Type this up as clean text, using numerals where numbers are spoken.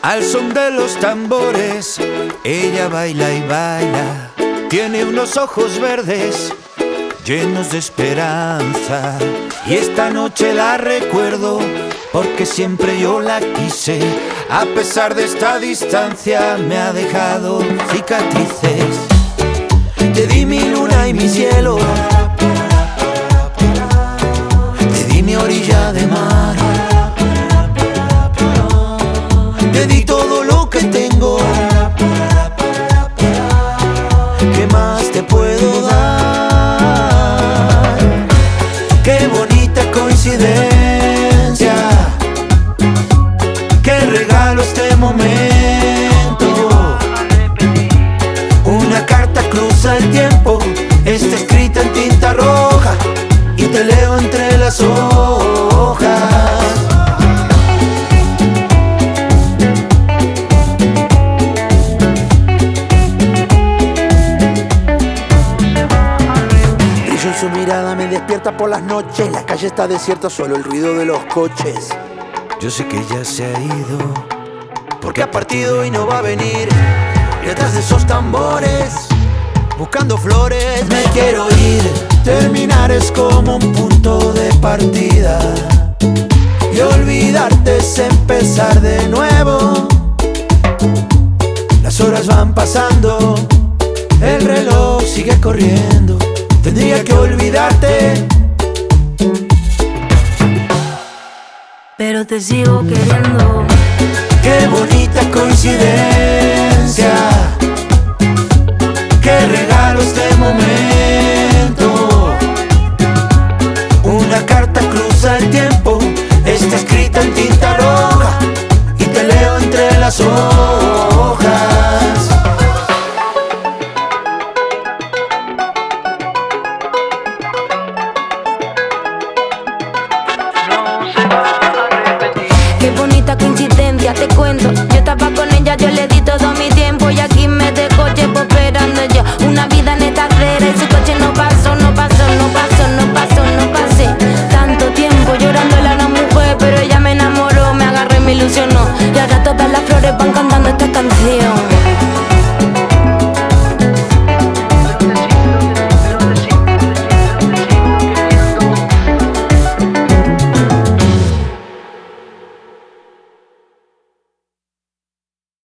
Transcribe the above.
Al son de los tambores, ella baila y baila. Tiene unos ojos verdes llenos de esperanza. Y esta noche la recuerdo porque siempre yo la quise. A pesar de esta distancia me ha dejado cicatrices. Te di mi luna y mi cielo, te di mi orilla de mar, te di todo lo que tengo. ¿Qué más te puedo dar? Qué bonita coincidencia, qué regalo este momento. Una carta cruza el tiempo, está escrita en tinta roja y te leo entre las hojas. Su mirada me despierta por las noches. La calle está desierta, solo el ruido de los coches. Yo sé que ella se ha ido porque ha partido y no va a venir. Y detrás de esos tambores, buscando flores, me quiero ir. Terminar es como un punto de partida y olvidarte es empezar de nuevo. Las horas van pasando, el reloj sigue corriendo. Tendría que olvidarte, pero te sigo queriendo. Qué bonita coincidencia, qué regalo